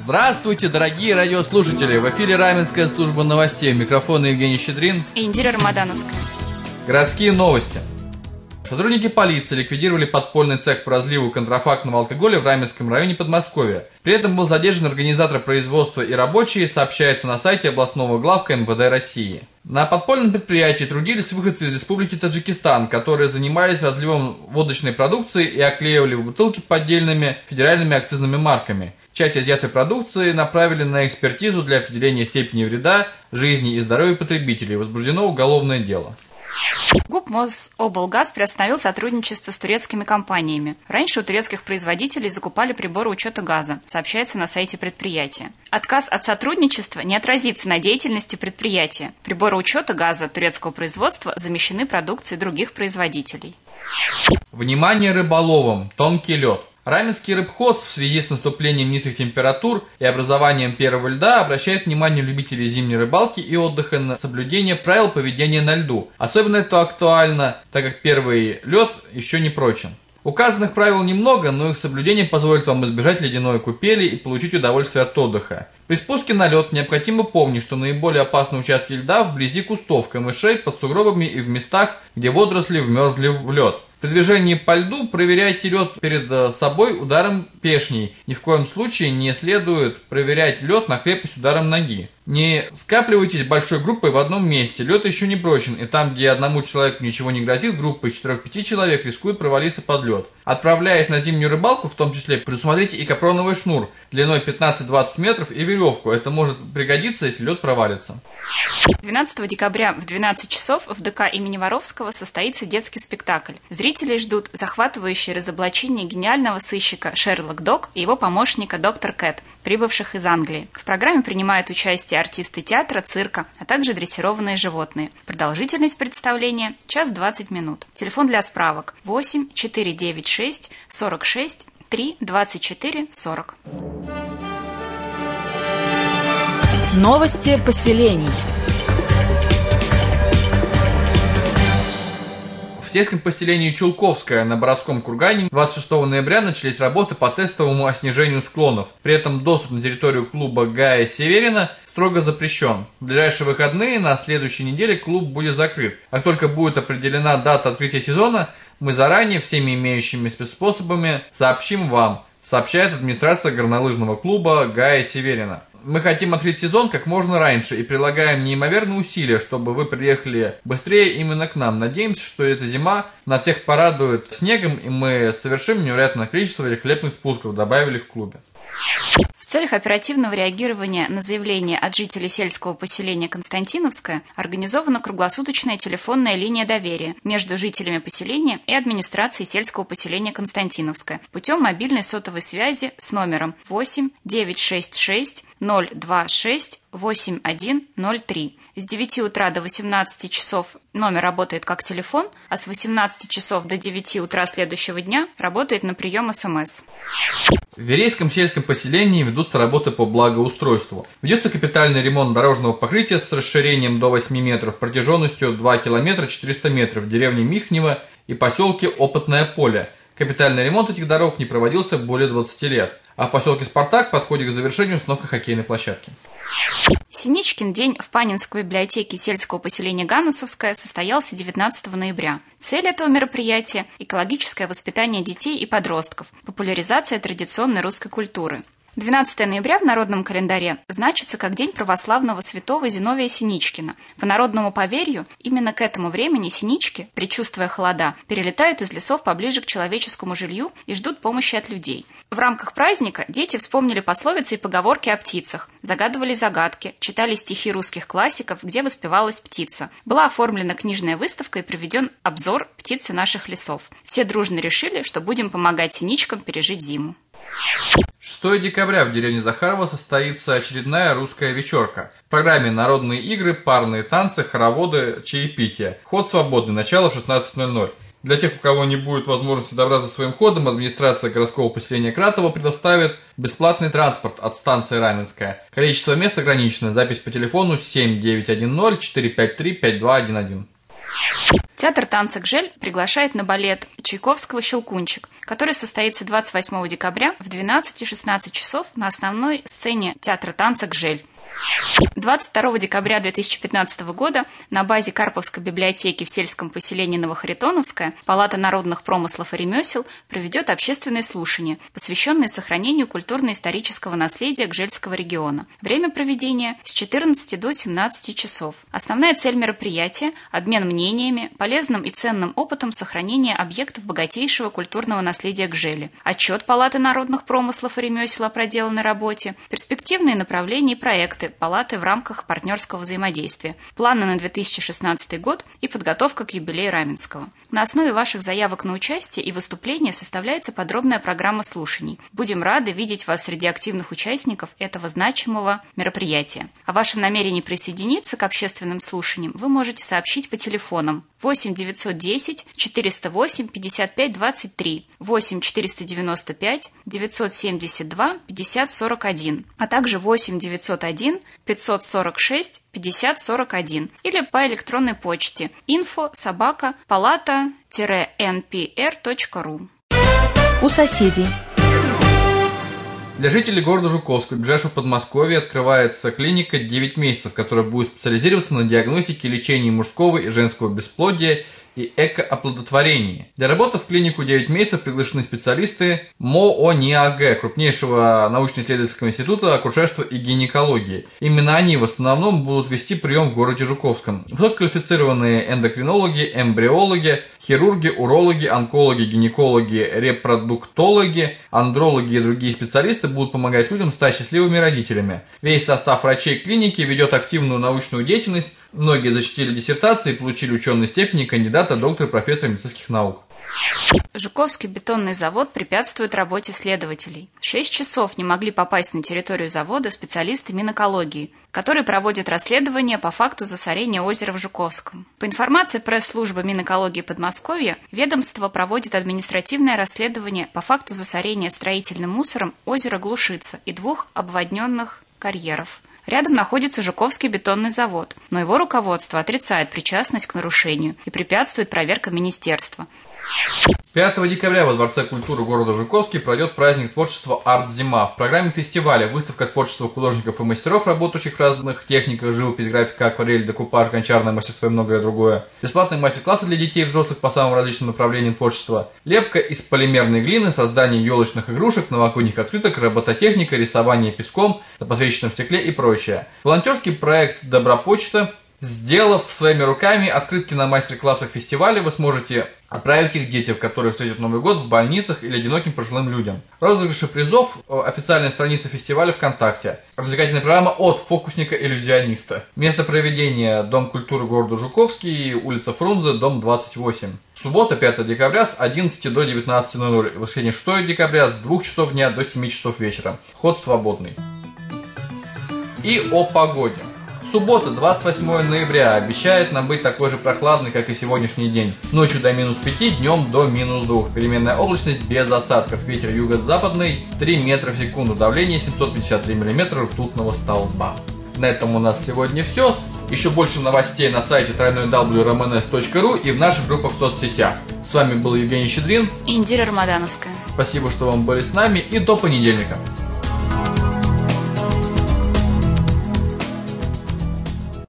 Здравствуйте, дорогие радиослушатели! В эфире Раменская служба новостей. Микрофон Евгений Щедрин и Индира Рамадановская. Городские новости. Сотрудники полиции ликвидировали подпольный цех по разливу контрафактного алкоголя в Раменском районе Подмосковья. При этом был задержан организатор производства и рабочие, сообщается на сайте областного главка МВД России. На подпольном предприятии трудились выходцы из Республики Таджикистан, которые занимались разливом водочной продукции и оклеивали в бутылки поддельными федеральными акцизными марками. Часть изъятой продукции направили на экспертизу для определения степени вреда жизни и здоровью потребителей. Возбуждено уголовное дело. ГУП Мособлгаз приостановил сотрудничество с турецкими компаниями. Раньше у турецких производителей закупали приборы учета газа, сообщается на сайте предприятия. Отказ от сотрудничества не отразится на деятельности предприятия. Приборы учета газа турецкого производства замещены продукцией других производителей. Внимание рыболовам! Тонкий лед. Раменский рыбхоз в связи с наступлением низких температур и образованием первого льда обращает внимание любителей зимней рыбалки и отдыха на соблюдение правил поведения на льду. Особенно это актуально, так как первый лед еще не прочен. Указанных правил немного, но их соблюдение позволит вам избежать ледяной купели и получить удовольствие от отдыха. При спуске на лед необходимо помнить, что наиболее опасные участки льда вблизи кустов, камышей, под сугробами и в местах, где водоросли вмерзли в лед. При движении по льду проверяйте лед перед собой ударом пешней. Ни в коем случае не следует проверять лед на крепость ударом ноги. Не скапливайтесь большой группой в одном месте. Лед еще не прочен, и там, где одному человеку ничего не грозит, группа из 4-5 человек рискует провалиться под лед. Отправляясь на зимнюю рыбалку, в том числе, предусмотрите и капроновый шнур длиной 15-20 метров и веревку. Это может пригодиться, если лед провалится. 12 декабря в 12 часов в ДК имени Воровского состоится детский спектакль. Зрителей ждут захватывающие разоблачения гениального сыщика Шерлок Дог и его помощника доктор Кэт, прибывших из Англии. В программе принимают участие артисты театра, цирка, а также дрессированные животные. Продолжительность представления – 1:20. Телефон для справок 8 496 46 3 24 40. Новости поселений. В сельском поселении Чулковское на Боровском кургане 26 ноября начались работы по тестовому оснежению склонов. При этом доступ на территорию клуба Гая Северина строго запрещен. В ближайшие выходные на следующей неделе клуб будет закрыт. Как только будет определена дата открытия сезона, мы заранее всеми имеющимися способами сообщим вам, сообщает администрация горнолыжного клуба Гая Северина. Мы хотим открыть сезон как можно раньше и прилагаем неимоверные усилия, чтобы вы приехали быстрее именно к нам. Надеемся, что эта зима нас всех порадует снегом, и мы совершим невероятное количество великолепных спусков, добавили в клубе. В целях оперативного реагирования на заявления от жителей сельского поселения Константиновское организована круглосуточная телефонная линия доверия между жителями поселения и администрацией сельского поселения Константиновское путем мобильной сотовой связи с номером 8 966 026 8103. С 9 утра до 18 часов номер работает как телефон, а с 18 часов до 9 утра следующего дня работает на прием СМС. В Верейском сельском поселении ведутся работы по благоустройству. Ведется капитальный ремонт дорожного покрытия с расширением до 8 метров, протяженностью 2 километра 400 метров в деревне Михнево и поселке Опытное поле. Капитальный ремонт этих дорог не проводился более 20 лет. А в поселке Спартак подходит к завершению установка хоккейной площадки. Синичкин день в Панинской библиотеке сельского поселения Ганусовское состоялся 19 ноября. Цель этого мероприятия – экологическое воспитание детей и подростков, популяризация традиционной русской культуры. 12 ноября в народном календаре значится как день православного святого Зиновия Синичкина. По народному поверью, именно к этому времени синички, предчувствуя холода, перелетают из лесов поближе к человеческому жилью и ждут помощи от людей. В рамках праздника дети вспомнили пословицы и поговорки о птицах, загадывали загадки, читали стихи русских классиков, где воспевалась птица. Была оформлена книжная выставка и проведен обзор птицы наших лесов. Все дружно решили, что будем помогать синичкам пережить зиму. 6 декабря в деревне Захарова состоится очередная русская вечерка. В программе народные игры, парные танцы, хороводы, чаепитие. Вход свободный, начало в 16:00. Для тех, у кого не будет возможности добраться своим ходом, администрация городского поселения Кратово предоставит бесплатный транспорт от станции Раменская. Количество мест ограничено. Запись по телефону 7910 453 5211. Театр танца «Гжель» приглашает на балет Чайковского «Щелкунчик», который состоится 28 декабря в 12 и 16 часов на основной сцене Театра танца «Гжель». 22 декабря 2015 года на базе Карповской библиотеки в сельском поселении Новохаритоновское Палата народных промыслов и ремесел проведет общественное слушание, посвященное сохранению культурно-исторического наследия Гжельского региона. Время проведения с 14 до 17 часов. Основная цель мероприятия – обмен мнениями, полезным и ценным опытом сохранения объектов богатейшего культурного наследия Гжели, отчет Палаты народных промыслов и ремесел о проделанной работе, перспективные направления и проекты Палаты в рамках партнерского взаимодействия, планы на 2016 год и подготовка к юбилею Раменского. На основе ваших заявок на участие и выступления составляется подробная программа слушаний. Будем рады видеть вас среди активных участников этого значимого мероприятия. О вашем намерении присоединиться к общественным слушаниям вы можете сообщить по телефонам 8 910 408 55 23, 8 495 972 50 41, а также 8 901 546 50 41 или по электронной почте info@palata-npr.ru. У соседей. Для жителей города Жуковска, ближайшего Подмосковья, открывается клиника 9 месяцев, которая будет специализироваться на диагностике и лечении мужского и женского бесплодия и экооплодотворении. Для работы в клинику 9 месяцев приглашены специалисты МООНИАГ, крупнейшего научно-исследовательского института акушерства и гинекологии. Именно они в основном будут вести прием в городе Жуковском. Высококвалифицированные эндокринологи, эмбриологи, хирурги, урологи, онкологи, гинекологи, репродуктологи, андрологи и другие специалисты будут помогать людям стать счастливыми родителями. Весь состав врачей клиники ведет активную научную деятельность. Многие защитили диссертации и получили ученые степени кандидата, доктора, профессора медицинских наук. Жуковский бетонный завод препятствует работе следователей. 6 часов не могли попасть на территорию завода специалисты Минэкологии, которые проводят расследование по факту засорения озера в Жуковском. По информации пресс-службы Минэкологии Подмосковья, ведомство проводит административное расследование по факту засорения строительным мусором озера Глушица и 2 обводненных карьеров. Рядом находится Жуковский бетонный завод, но его руководство отрицает причастность к нарушению и препятствует проверкам министерства. 5 декабря во Дворце культуры города Жуковский пройдет праздник творчества «Арт-зима». В программе фестиваля выставка творчества художников и мастеров, работающих в разных техниках: живопись, графика, акварель, декупаж, гончарное мастерство и многое другое. Бесплатные мастер-классы для детей и взрослых по самым различным направлениям творчества. Лепка из полимерной глины, создание елочных игрушек, новогодних открыток, робототехника, рисование песком на подсвеченном стекле и прочее. Волонтерский проект «Добропочта». Сделав своими руками открытки на мастер-классах фестиваля, вы сможете отправить их детям, которые встретят Новый год в больницах или одиноким пожилым людям. Розыгрыши призов – официальная страница фестиваля ВКонтакте. Развлекательная программа от фокусника-иллюзиониста. Место проведения – Дом культуры города Жуковский, улица Фрунзе, дом 28. Суббота, 5 декабря с 11 до 19:00. Воскресенье, 6 декабря с 2 часов дня до 7 часов вечера. Вход свободный. И о погоде. Суббота, 28 ноября, обещает нам быть такой же прохладной, как и сегодняшний день. Ночью до -5, днем до -2. Переменная облачность без осадков. Ветер юго-западный 3 метра в секунду. Давление 753 мм ртутного столба. На этом у нас сегодня все. Еще больше новостей на сайте www.rmns.ru и в наших группах в соцсетях. С вами был Евгений Щедрин и Индира Рамадановская. Спасибо, что вам были с нами, и до понедельника.